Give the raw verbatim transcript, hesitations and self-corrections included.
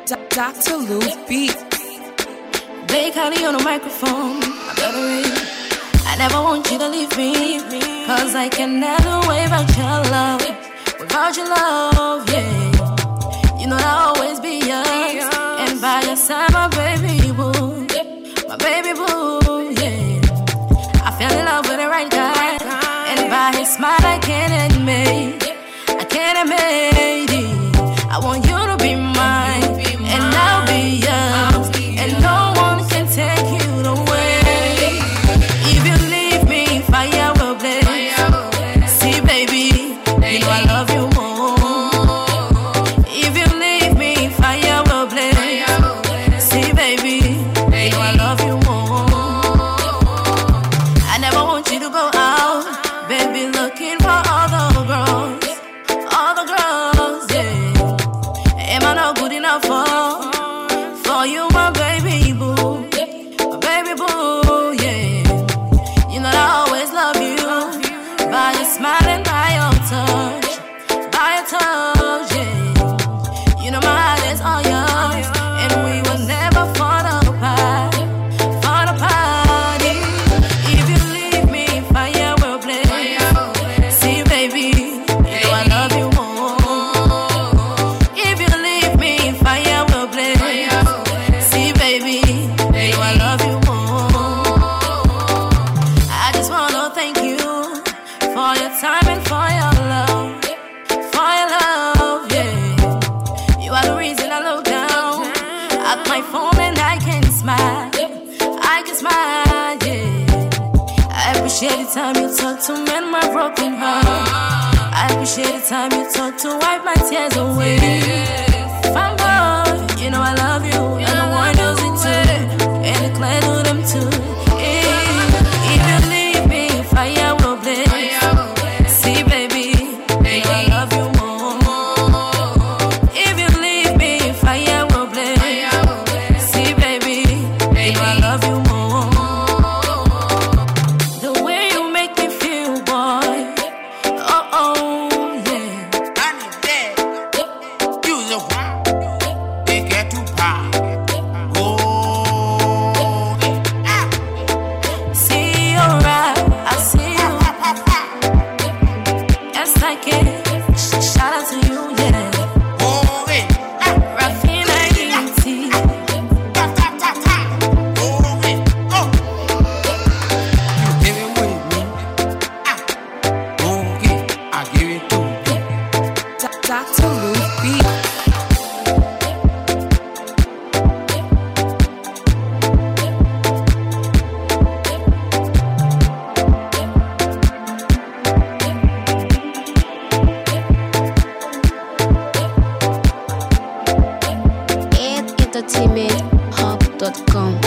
Doctor Lou Beat. They Cardi on the microphone. I better read. I never want you to leave me, cause I can never wait without your love. Without your love, yeah. You know I'll always be yours. And by your side, my baby boo. My baby boo, yeah. I fell in love with the right guy. And by his smile, I can't admit, I can't admit it. I want you to be mine, and I'll be yours. And no one can take you away. If you leave me, fire will blaze. See, baby, you know I love you more. If you leave me, fire will blaze. See, baby, you know I love you more. I never want you to go out, baby, looking for all the girls, all the girls, yeah. Am I not good enough for, for you, my baby boo, my baby boo, yeah. You know I always love you, by your smile and by your touch, by your touch, yeah. You know my heart is all yours, and we will never fall apart, fall apart. If you leave me, fire will blaze. See, baby, you know I love you more. If you leave me, fire will blaze. See, baby, you know I love you more. I just wanna thank you for your time and for your love, for your love, yeah. You are the reason I look down at my phone and I can smile, I can smile, yeah. I appreciate the time you took to mend my broken heart. I appreciate the time you took to wipe my tears away. Fanboy, you know I love you, and the one knows it too, and it's clear to them too. If you leave me, fire will blaze. See, baby, you know I love you more. If you leave me, fire will blaze. See, baby, you know I love you more. The way you make me feel, boy. Oh, oh, yeah. See you right, I see you. Yes, I can. Shout out to you, yeah. Rafina E T. Doctor Lou Beat. entertainment hub dot com